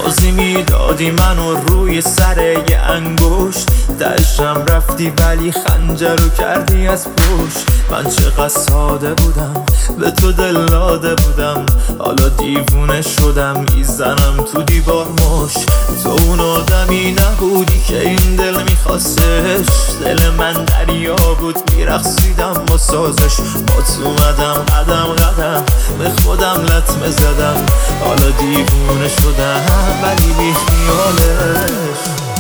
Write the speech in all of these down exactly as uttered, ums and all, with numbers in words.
توضیح میدادی منو روی سر یه انگشت، دشم رفتی ولی خنجر رو کردی از پشت. من چقدر ساده بودم، به تو دل داده بودم، حالا دیوونه شدم میزنم تو دیوار مش. تو اون آدمی نبودی که این دل میخواستش، دل من دریا بود میرقصیدم با سازش. با تو اومدم قدم قدم به خودم لطمه زدم، حالا دیوونه شدم ولی بی خیالش.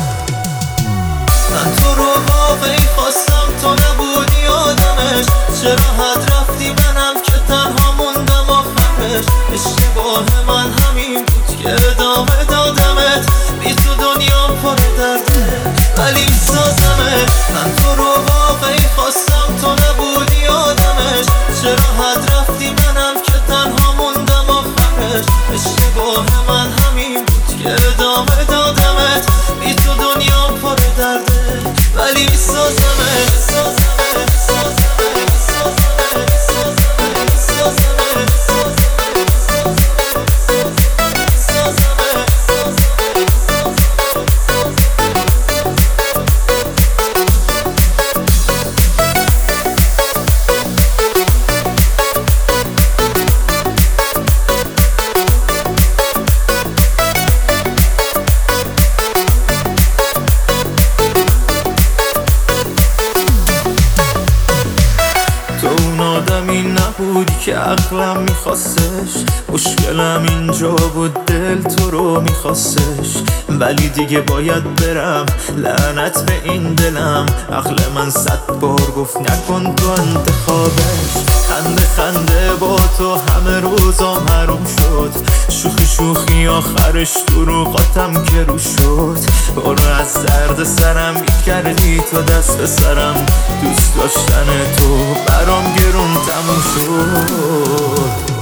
من تو رو واقعی خواستم، تو نبودی آدمش. چرا حد رفتی منم که تنها موندم آخرش. اشتباه من همین بود که ادامه دادمت، بی تو دنیا پر درده ولی میسازمت. من تو رو واقعی خواستم، تو نبودی آدمش. چرا حد رفتی منم که تنها موندم آخرش. اشتباه من همین بود که ادامه دادمت، بی تو دنیا پر درده ولی میسازمت. آدمی نبودی که عقلم میخواستش، مشکلم اینجا بود دل تو رو میخواستش. ولی دیگه باید برم، لعنت به این دلم. عقل من صد بار گفت نکن تو انتخابش. خنده خنده با تو همه روزام حروم شد، شوخی شوخی آخرش دروغاتم که رو شد. برو از درد سرم کردی تو دست به سرم، دوست داشتن تو برام گرون تموم شد.